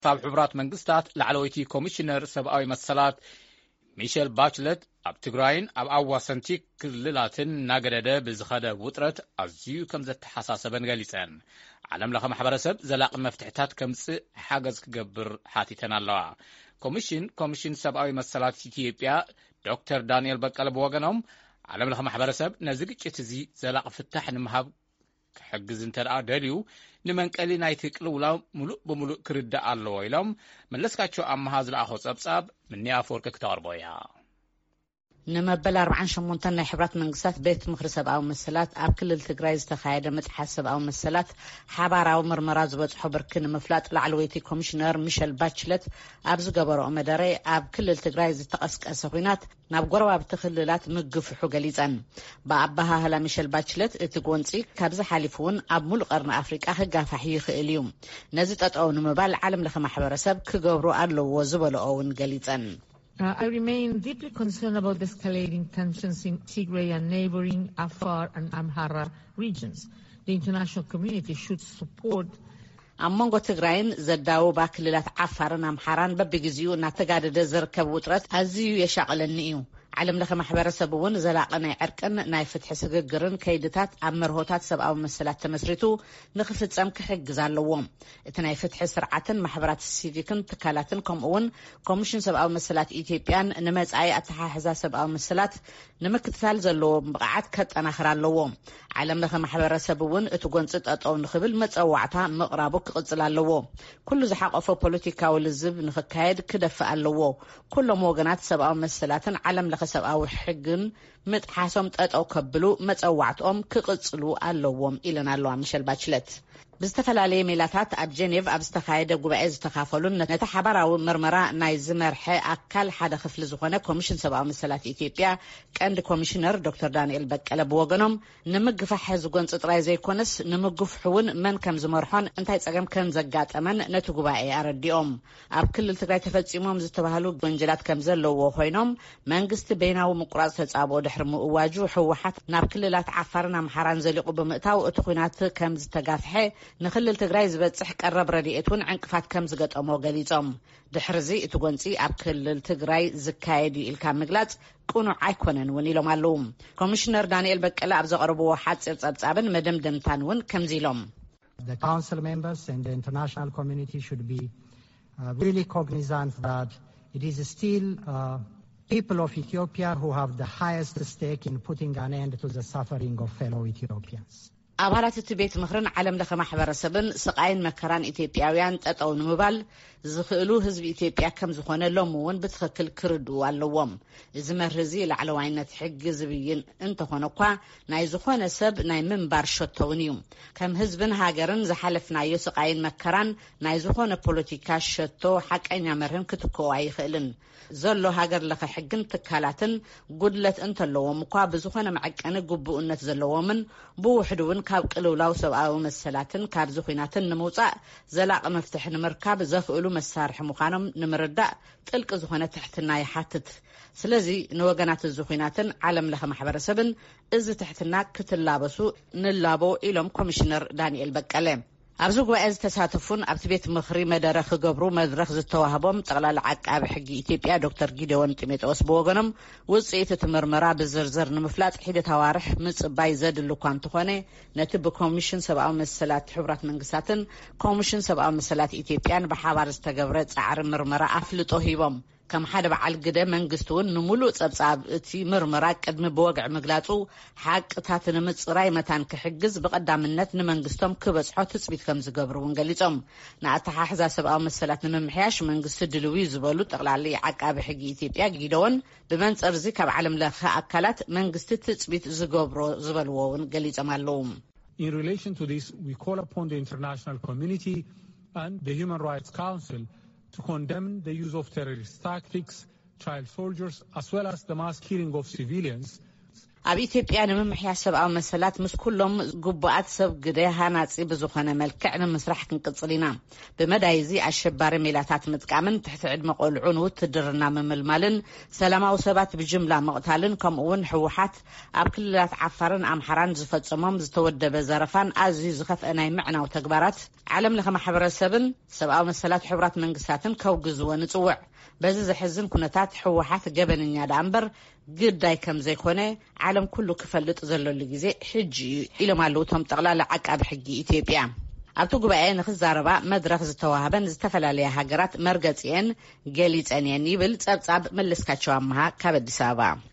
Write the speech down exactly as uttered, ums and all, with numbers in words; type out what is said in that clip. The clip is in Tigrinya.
ካብ ሕቡራት መንግስታት ላዕለወይቲ ኮሚሽነር ሰብኣዊ መሰላት ሚሸል ባችለት ኣብ ትግራይን ኣብ ኣዋሰንቲ ክልላትን ናገደደ ብዝኸደ ውጥረት ኣዝዩ ከም ዘተሓሳሰበን ገሊፀን ዓለም ለኸ ማሕበረሰብ ዘላቂ መፍትሕታት ከምጽእ ሓገዝ ክገብር ሓቲተን ኣለዋ። ኮሚሽን ኮሚሽን ሰብኣዊ መሰላት ኢትዮጵያ ዶክተር ዳንኤል በቀለ ብወገኖም ዓለም ለኸ ማሕበረሰብ ነዚ ግጭት እዚ ዘላቂ ፍታሕ ንምሃብ ክሕግዝ እንተደኣ ደልዩ ንመንቀሊ ናይቲ ቅልውላው ሙሉእ ብሙሉእ ክርዳእ ኣለዎ ኢሎም መለስካቸው ኣመሃ ዝለኣኾ ጸብጻብ ምኒ ኣፈወርቂ ክተቕርቦ እያ። ንመበል ኣርባዓን ሸሞንተን ናይ ሕብራት መንግስታት ቤት ምክሪ ሰብኣዊ መሰላት ኣብ ክልል ትግራይ ዝተኻየደ መፅሓፍ ሰብኣዊ መሰላት ሓባራዊ ምርመራ ዝበፅሖ ብርኪ ንምፍላጥ ላዕለወይቲ ኮሚሽነር ሚሸል ባችለት ኣብ ዝገበረኦ መደረ ኣብ ክልል ትግራይ ዝተቐስቀሰ ኩናት ናብ ጎረባብቲ ክልላት ምግፍሑ ገሊፀን። ብኣባሃህላ ሚሸል ባችለት እቲ ጎንፂ ካብዚ ሓሊፉ እውን ኣብ ሙሉእ ቀርኒ ኣፍሪቃ ክጋፋሕ ይኽእል እዩ። ነዚ ጠጠው ንምባል ዓለም ለኸ ማሕበረሰብ ክገብሩ ኣለዎ ዝበልኦ እውን ገሊፀን። Uh, I remain deeply concerned about the escalating tensions in Tigray and neighboring Afar and Amhara regions. The international community should support ኣብ መንጎ ትግራይን ዘዳውባ ክልላት ዓፋርን ኣምሓራን በቢግዚኡ እናተጋደደ ዝርከብ ውጥረት ኣዝዩ የሻቅለኒ እዩ። ዓለም ለኸ ማሕበረሰብ እውን ዘላቂ ናይ ዕርቅን ናይ ፍትሒ ስግግርን ከይድታት ኣብ መርሆታት ሰብኣዊ መሰላት ተመስሪቱ ንኽፍጸም ክሕግዝ ኣለዎ። እቲ ናይ ፍትሒ ስርዓትን ማሕበራት ሲቪክን ትካላትን ከምኡውን ኮሚሽን ሰብኣዊ መሰላት ኢትዮጵያን ንመጻኢ ኣተሓሕዛ ሰብኣዊ መሰላት ንምክትታል ዘለዎ ብቕዓት ከጠናኽር ኣለዎ። ዓለም ለኸ ማሕበረሰብ እውን እቲ ጎንፂ ጠጠው ንኽብል መፀዋዕታ ምቕራቡ ክቕጽል ኣለዎ። ኩሉ ዝሓቆፈ ፖለቲካዊ ልዝብ ንኽካየድ ክደፍእ ኣለዎ። ኩሎም ወገናት ሰብኣዊ መሰላትን ዓለም ለኸ ሰብኣዊ ሕግን ምጥሓሶም ጠጠው ከብሉ መፀዋዕትኦም ክቕጽሉ ኣለዎም ኢለን ኣለዋ ሚሸል ባችለት። ብዝተፈላለየ ሜላታት ኣብ ጀኔቭ ኣብ ዝተኻየደ ጉባኤ ዝተኻፈሉን ነቲ ሓባራዊ ምርመራ ናይ ዝመርሐ ኣካል ሓደ ክፍሊ ዝኾነ ኮሚሽን ሰብኣዊ መሰላት ኢትዮጵያ ቀንዲ ኮሚሽነር ዶክተር ዳንኤል በቀለ ብወገኖም ንምግፋሕ ዝጎንፂ ጥራይ ዘይኮነስ ንምግፍሑ እውን መን ከም ዝመርሖን እንታይ ፀገም ከም ዘጋጠመን ነቲ ጉባኤ ኣረዲኦም። ኣብ ክልል ትግራይ ተፈጺሞም ዝተባሃሉ ወንጀላት ከም ዘለዎ ኮይኖም መንግስቲ በይናዊ ምቁራጽ ተጻብኦ ድሕሪ ምእዋጁ ሕወሓት ናብ ክልላት ዓፋርን ኣምሓራን ዘሊቑ ብምእታው እቲ ኩናት ከም ዝተጋፍሐ ንክልል ትግራይ ዝበጽሕ ቀረብ ረድኤት እውን ዕንቅፋት ከም ዝገጠሞ ገሊጾም ድሕርዚ እቲ ጎንፂ ኣብ ክልል ትግራይ ዝካየድ ኢልካ ምግላጽ ቁኑዕ ኣይኮነን እውን ኢሎም ኣለዉ። ኮሚሽነር ዳንኤል በቀለ ኣብ ዘቕርብዎ ሓፂር ጸብጻብን መደምደምታን እውን ከምዚ ኢሎም The council members and the international community should be uh, really cognizant that it is still uh, people of Ethiopia who have the highest stake in putting an end to the suffering of fellow Ethiopians. ኣባላት እቲ ቤት ምክርን ዓለም ለኸ ማሕበረሰብን ስቃይን መከራን ኢትዮጵያውያን ጠጠው ንምባል ዝኽእሉ ህዝቢ ኢትዮጵያ ከም ዝኾነ ሎም እውን ብትኽክል ክርድኡ ኣለዎም። እዚ መርህዚ ላዕለዋይነት ሕጊ ዝብይን እንተኾነ እኳ ናይ ዝኾነ ሰብ ናይ ምንባር ሸቶውን እዩ። ከም ህዝብን ሃገርን ዝሓለፍናዮ ስቃይን መከራን ናይ ዝኾነ ፖለቲካ ሸቶ ሓቀኛ መርህን ክትከኦ ኣይኽእልን። ዘሎ ሃገር ለኸ ሕግን ትካላትን ጉድለት እንተለዎም እኳ ብዝኾነ መዐቀኒ ግቡእነት ዘለዎምን ብውሕዱ እውን ካብ ቅልውላው ሰብኣዊ መሰላትን ካብ ዝኹናትን ንምውፃእ ዘላቂ መፍትሒ ንምርካብ ዘኽእሉ መሳርሒ ምዃኖም ንምርዳእ ጥልቂ ዝኾነ ትሕትና ይሓትት። ስለዚ ንወገናት ዝኹናትን ዓለም ለኸ ማሕበረሰብን እዚ ትሕትና ክትላበሱ ንላቦ ኢሎም ኮሚሽነር ዳንኤል በቀለ ኣብዚ ጉባኤ ዝተሳተፉን ኣብቲ ቤት ምክሪ መደረ ክገብሩ መድረክ ዝተዋህቦም ጠቅላላ ዓቃቢ ሕጊ ኢትዮጵያ ዶክተር ጊደወን ጢሞቴዎስ ብወገኖም ውፅኢት እቲ ምርመራ ብዝርዝር ንምፍላጥ ሒደት ኣዋርሕ ምጽባይ ዘድሊ እኳ እንተኾነ ነቲ ብኮሚሽን ሰብኣዊ መሰላት ሕቡራት መንግስታትን ኮሚሽን ሰብኣዊ መሰላት ኢትዮጵያን ብሓባር ዝተገብረ ጻዕሪ ምርመራ ኣፍልጦ ሂቦም ከም ሓደ በዓል ግደ መንግስቲ እውን ንሙሉእ ጸብጻብ እቲ ምርመራ ቅድሚ ብወግዕ ምግላጹ ሓቅታት ንምጽራይ መታን ክሕግዝ ብቐዳምነት ንመንግስቶም ክበጽሖ ትጽቢት ከም ዝገብሩ እውን ገሊጾም ንኣተሓሕዛ ሰብኣዊ መሰላት ንምምሕያሽ መንግስቲ ድልው ዝበሉ ጠቅላላ ዓቃቢ ሕጊ ኢትዮጵያ ጊደወን ብመንጽር እዚ ካብ ዓለም ለኸ አካላት መንግስቲ ትጽቢት ዝገብሮ ዝበልዎ እውን ገሊጾም ኣለዉ። In relation to this, we call upon the international community and the Human Rights Council to condemn the use of terrorist tactics, child soldiers, as well as the mass killing of civilians ኣብ ኢትዮጵያ ንምምሕያሽ ሰብኣዊ መሰላት ምስ ኩሎም ጉቡኣት ሰብ ግደ ሃናጺ ብዝኾነ መልክዕ ንምስራሕ ክንቅጽል ኢና ብመዳይዚ ኣሸባሪ ሜላታት ምጥቃምን ትሕቲ ዕድመ ቆልዑን ውትድርና ምምልማልን ሰላማዊ ሰባት ብጅምላ መቕታልን ከምኡውን ሕወሓት ኣብ ክልላት ዓፋርን ኣምሓራን ዝፈጸሞም ዝተወደበ ዘረፋን ኣዝዩ ዝኸፍአ ናይ ምዕናው ተግባራት ዓለም ለኸ ማሕበረሰብን ሰብኣዊ መሰላት ሕቡራት መንግስታትን ከውግዝዎ ንጽውዕ በዚ ዝሕዝን ኩነታት ሕወሓት ገበንኛ ዳ እምበር ግዳይ ከም ዘይኮነ ዓለም ኩሉ ክፈልጥ ዘለሉ ግዜ ሕጂ ኢሎም ኣለዉ እቶም ጠቕላላ ዓቃቢ ሕጊ ኢትዮጵያ ኣብቲ ጉባኤ ንኽዛረባ መድረኽ ዝተዋህበን ዝተፈላለያ ሃገራት መርገፂአን ገሊፀን እየን ይብል ጸብጻብ መለስካቸው ኣምሃ ካብ ኣዲስ ኣበባ